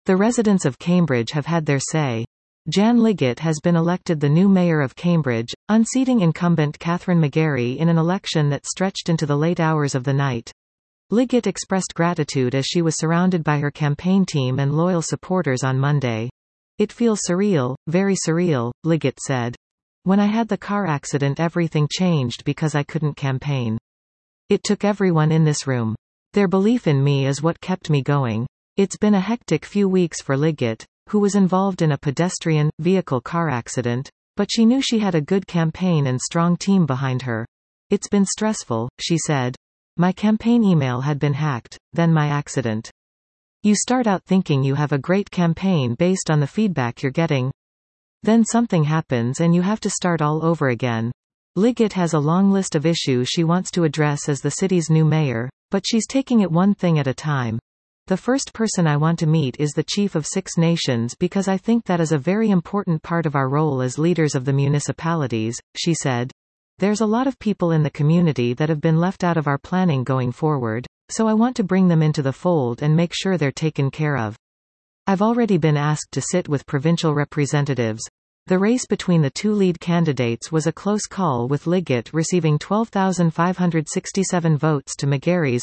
The residents of Cambridge have had their say. Jan Liggett has been elected the new mayor of Cambridge, unseating incumbent Catherine McGarry in an election that stretched into the late hours of the night. Liggett expressed gratitude as she was surrounded by her campaign team and loyal supporters on Monday. "It feels surreal, very surreal," Liggett said. "When I had the car accident, everything changed because I couldn't campaign. It took everyone in this room. Their belief in me is what kept me going." It's been a hectic few weeks for Liggett, who was involved in a pedestrian, vehicle car accident, but she knew she had a good campaign and strong team behind her. "It's been stressful," she said. "My campaign email had been hacked, then my accident." You start out thinking you have a great campaign based on the feedback you're getting. Then something happens and you have to start all over again. Liggett has a long list of issues she wants to address as the city's new mayor, but she's taking it one thing at a time. "The first person I want to meet is the Chief of Six Nations because I think that is a very important part of our role as leaders of the municipalities," she said. "There's a lot of people in the community that have been left out of our planning going forward, so I want to bring them into the fold and make sure they're taken care of. I've already been asked to sit with provincial representatives." The race between the two lead candidates was a close call, with Liggett receiving 12,567 votes to McGarry's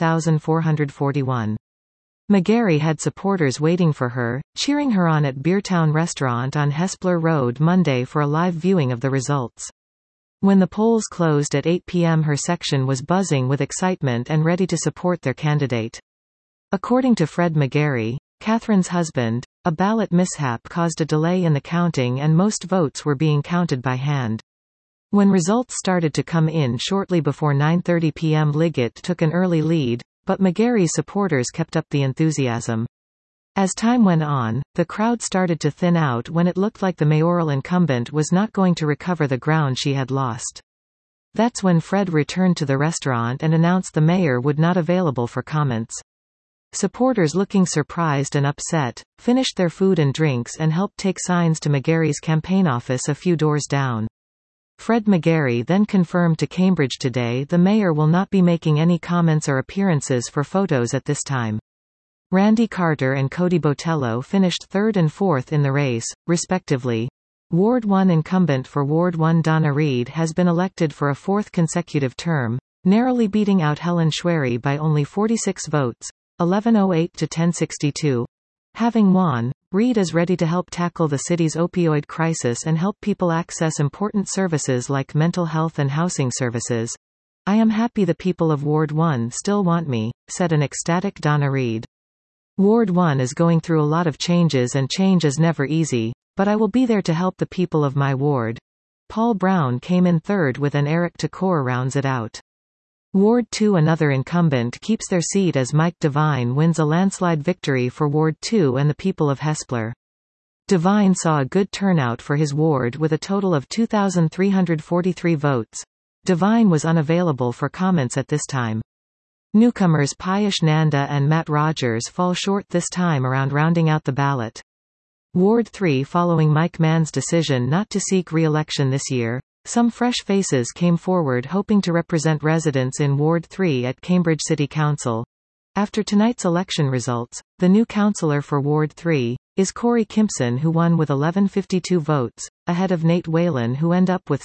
11,441. McGarry had supporters waiting for her, cheering her on at Beertown Restaurant on Hespeler Road Monday for a live viewing of the results. When the polls closed at 8 p.m., her section was buzzing with excitement and ready to support their candidate. According to Fred McGarry, Catherine's husband, a ballot mishap caused a delay in the counting and most votes were being counted by hand. When results started to come in shortly before 9:30 p.m., Liggett took an early lead, but McGarry's supporters kept up the enthusiasm. As time went on, the crowd started to thin out when it looked like the mayoral incumbent was not going to recover the ground she had lost. That's when Fred returned to the restaurant and announced the mayor would not available for comments. Supporters, looking surprised and upset, finished their food and drinks and helped take signs to McGarry's campaign office a few doors down. Fred McGarry then confirmed to Cambridge Today the mayor will not be making any comments or appearances for photos at this time. Randy Carter and Cody Botello finished third and fourth in the race, respectively. Ward 1 incumbent for Ward 1 Donna Reed has been elected for a fourth consecutive term, narrowly beating out Helen Schwery by only 46 votes, 1108 to 1062. Having won, Reed is ready to help tackle the city's opioid crisis and help people access important services like mental health and housing services. "I am happy the people of Ward 1 still want me," said an ecstatic Donna Reed. "Ward 1 is going through a lot of changes and change is never easy, but I will be there to help the people of my ward." Paul Brown came in third with an Eric Takor rounds it out. Ward 2, another incumbent, keeps their seat as Mike Devine wins a landslide victory for Ward 2 and the people of Hespeler. Devine saw a good turnout for his ward with a total of 2,343 votes. Devine was unavailable for comments at this time. Newcomers Piyush Nanda and Matt Rogers fall short this time around, rounding out the ballot. Ward 3, following Mike Mann's decision not to seek re-election this year, some fresh faces came forward hoping to represent residents in Ward 3 at Cambridge City Council. After tonight's election results, the new councillor for Ward 3 is Corey Kimpson, who won with 1152 votes, ahead of Nate Whalen, who ended up with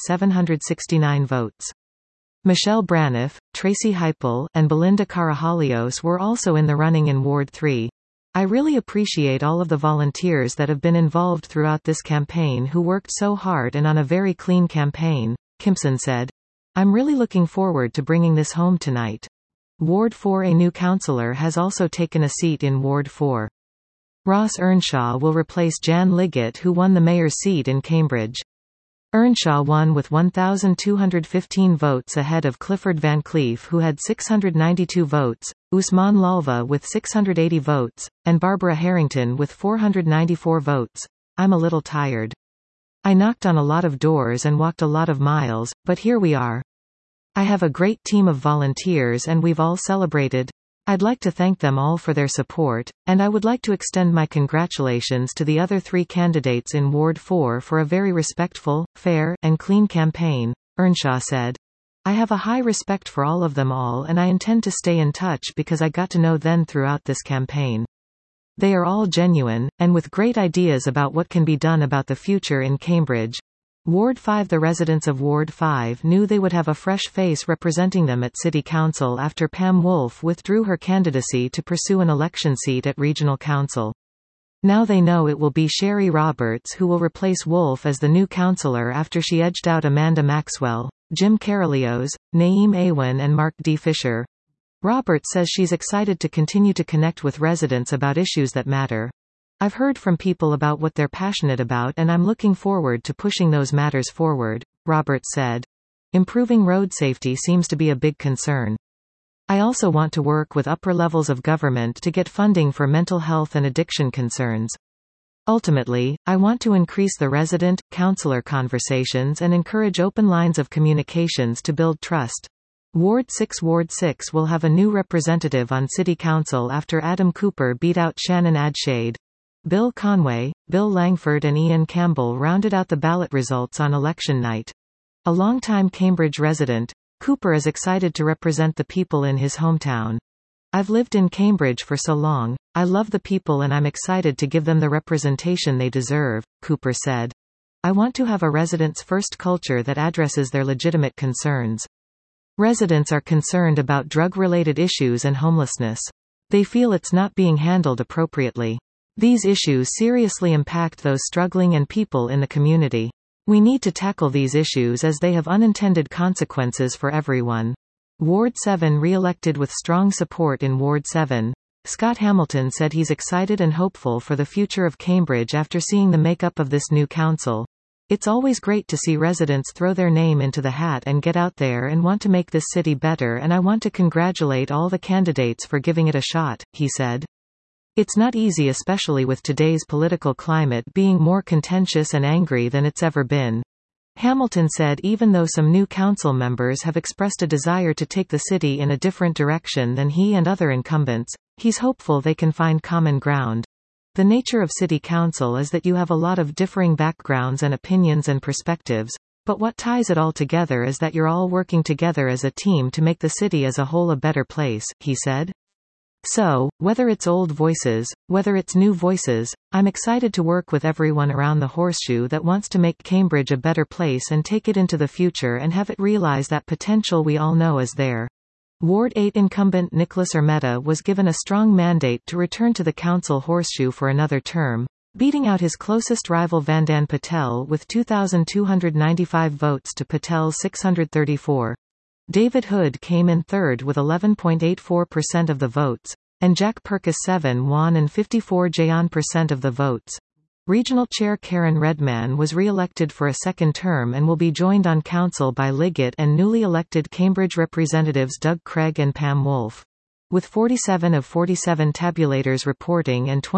769 votes. Michelle Braniff, Tracy Heipel, and Belinda Carajalios were also in the running in Ward 3. "I really appreciate all of the volunteers that have been involved throughout this campaign who worked so hard and on a very clean campaign," Kimpson said. "I'm really looking forward to bringing this home tonight." Ward 4, a new councillor has also taken a seat in Ward 4. Ross Earnshaw will replace Jan Liggett, who won the mayor's seat in Cambridge. Earnshaw won with 1,215 votes ahead of Clifford Van Cleef, who had 692 votes, Usman Lalva with 680 votes, and Barbara Harrington with 494 votes. "I'm a little tired. I knocked on a lot of doors and walked a lot of miles, but here we are. I have a great team of volunteers and we've all celebrated. I'd like to thank them all for their support, and I would like to extend my congratulations to the other three candidates in Ward 4 for a very respectful, fair, and clean campaign," Earnshaw said. "I have a high respect for all of them all and I intend to stay in touch because I got to know them throughout this campaign." They are all genuine, and with great ideas about what can be done about the future in Cambridge. Ward 5. The residents of Ward 5 knew they would have a fresh face representing them at City Council after Pam Wolfe withdrew her candidacy to pursue an election seat at Regional Council. Now they know it will be Sherry Roberts who will replace Wolfe as the new councillor after she edged out Amanda Maxwell, Jim Carolios, Naeem Awan and Mark D. Fisher. Roberts says she's excited to continue to connect with residents about issues that matter. I've heard from people about what they're passionate about and I'm looking forward to pushing those matters forward, Roberts said. Improving road safety seems to be a big concern. I also want to work with upper levels of government to get funding for mental health and addiction concerns. Ultimately, I want to increase the resident, councillor conversations and encourage open lines of communications to build trust. Ward 6 will have a new representative on City Council after Adam Cooper beat out Shannon Adshade. Bill Conway, Bill Langford and Ian Campbell rounded out the ballot results on election night. A longtime Cambridge resident, Cooper is excited to represent the people in his hometown. I've lived in Cambridge for so long, I love the people and I'm excited to give them the representation they deserve, Cooper said. I want to have a residents' first culture that addresses their legitimate concerns. Residents are concerned about drug-related issues and homelessness. They feel it's not being handled appropriately. These issues seriously impact those struggling and people in the community. We need to tackle these issues as they have unintended consequences for everyone. Ward 7 re-elected with strong support in Ward 7. Scott Hamilton said he's excited and hopeful for the future of Cambridge after seeing the makeup of this new council. It's always great to see residents throw their name into the hat and get out there and want to make this city better, and I want to congratulate all the candidates for giving it a shot, he said. It's not easy, especially with today's political climate being more contentious and angry than it's ever been. Hamilton said even though some new council members have expressed a desire to take the city in a different direction than he and other incumbents, he's hopeful they can find common ground. The nature of City Council is that you have a lot of differing backgrounds and opinions and perspectives, but what ties it all together is that you're all working together as a team to make the city as a whole a better place, he said. So, whether it's old voices, whether it's new voices, I'm excited to work with everyone around the horseshoe that wants to make Cambridge a better place and take it into the future and have it realize that potential we all know is there. Ward 8 incumbent Nicholas Ermetta was given a strong mandate to return to the council horseshoe for another term, beating out his closest rival Vandan Patel with 2,295 votes to Patel's 634. David Hood came in third with 11.84% of the votes, and Jack Purkis 7 won and 54% of the votes. Regional Chair Karen Redman was re-elected for a second term and will be joined on council by Liggett and newly elected Cambridge representatives Doug Craig and Pam Wolfe. With 47 of 47 tabulators reporting and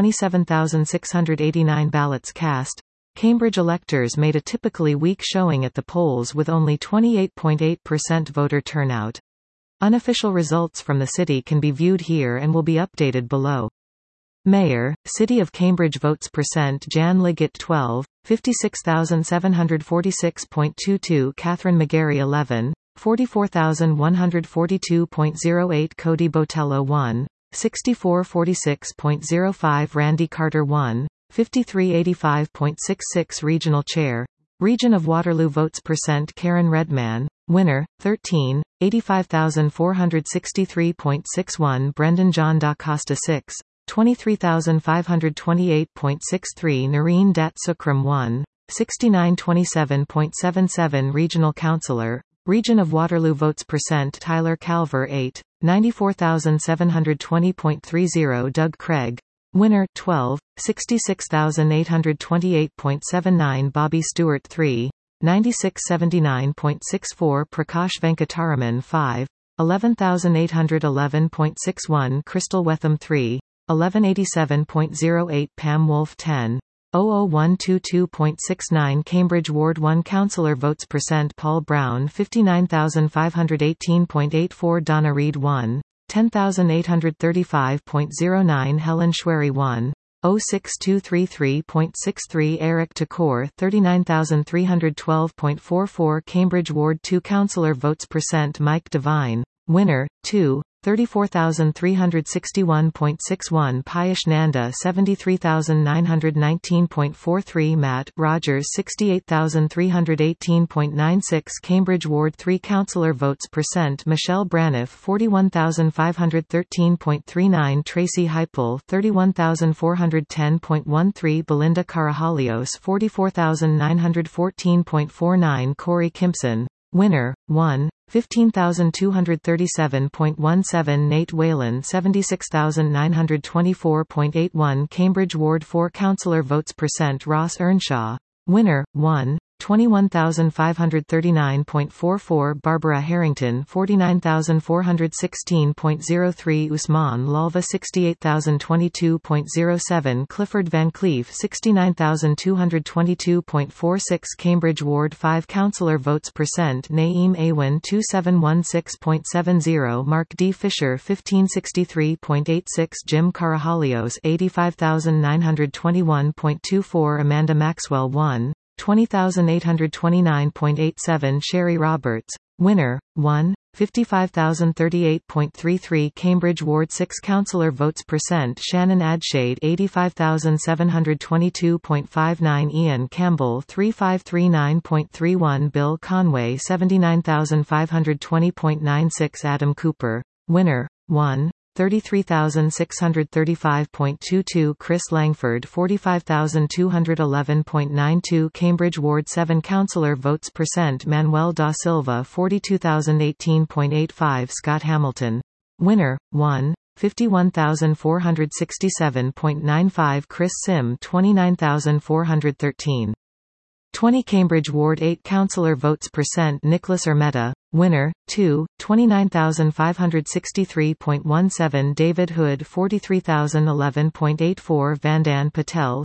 27,689 ballots cast, Cambridge electors made a typically weak showing at the polls with only 28.8% voter turnout. Unofficial results from the city can be viewed here and will be updated below. Mayor, City of Cambridge votes percent Jan Liggett 12, 56,746.22 Catherine McGarry 11, 44,142.08 Cody Botello 1, 6446.05 Randy Carter 1, 5385.66 Regional Chair. Region of Waterloo votes percent Karen Redman, winner, 13, 85,463.61 Brendan John Da Costa 6, 23,528.63 Noreen Dat Sukram 1, 6927.77 Regional Councillor. Region of Waterloo votes percent Tyler Calver 8, 94,720.30 Doug Craig, winner, 12, 66,828.79 Bobby Stewart 3, 9679.64 Prakash Venkataraman 5, 11,811.61 Crystal Wetham 3, 1187.08 Pam Wolfe 10, 00122.69 Cambridge Ward 1 Councillor votes percent Paul Brown 59,518.84 Donna Reed 1, 10,835.09 Helen Schwery 1, 06233.63 Eric Takor 39,312.44 Cambridge Ward 2 Councillor votes percent Mike Devine, winner, 2, 34,361.61 Piyush Nanda 73,919.43 Matt Rogers 68,318.96 Cambridge Ward 3 Councillor votes percent Michelle Braniff 41,513.39 Tracy Heipel 31,410.13 Belinda Carajalios 44,914.49 Corey Kimpson winner 1 15,237.17 Nate Whalen 76,924.81 Cambridge Ward 4 Councillor votes percent Ross Earnshaw winner 1 21,539.44 Barbara Harrington 49,416.03 Usman Lalva 68,022.07 Clifford Van Cleef 69,222.46 Cambridge Ward 5 Councillor votes percent Naeem Awan 2716.70 Mark D. Fisher 1563.86 Jim Carajalios 85,921.24 Amanda Maxwell 1 20,829.87 Sherry Roberts winner 1 55,038.33 Cambridge Ward 6 Councillor votes percent Shannon Adshade 85,722.59 Ian Campbell 3539.31 Bill Conway 79,520.96 Adam Cooper winner 1 33,635.22 Chris Langford 45,211.92 Cambridge Ward 7 Councillor votes percent Manuel da Silva 42,018.85 Scott Hamilton winner 1 51,467.95 Chris Sim 29,413 20 Cambridge Ward 8 Councillor votes percent Nicholas Ermetta winner 2 29,563.17 David Hood 43,011.84 Vandan Patel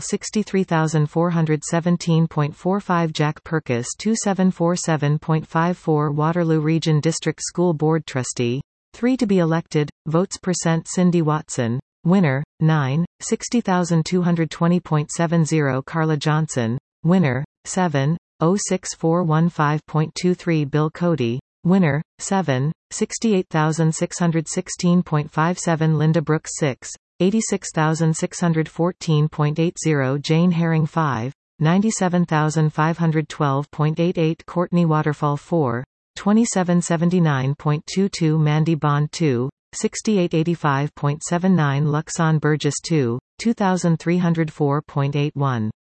63,417.45 Jack Purkis 2747.54 Waterloo Region District School Board Trustee 3 to be elected votes percent Cindy Watson winner 9 60,220.70 Carla Johnson winner 7 06415.23 Bill Cody winner 7 68,616.57 Linda Brooks 6 86,614.80 Jane Herring 5 97,512.88 Courtney Waterfall 4 2779.22 Mandy Bond 2 6885.79 Luxon Burgess 2 2304.81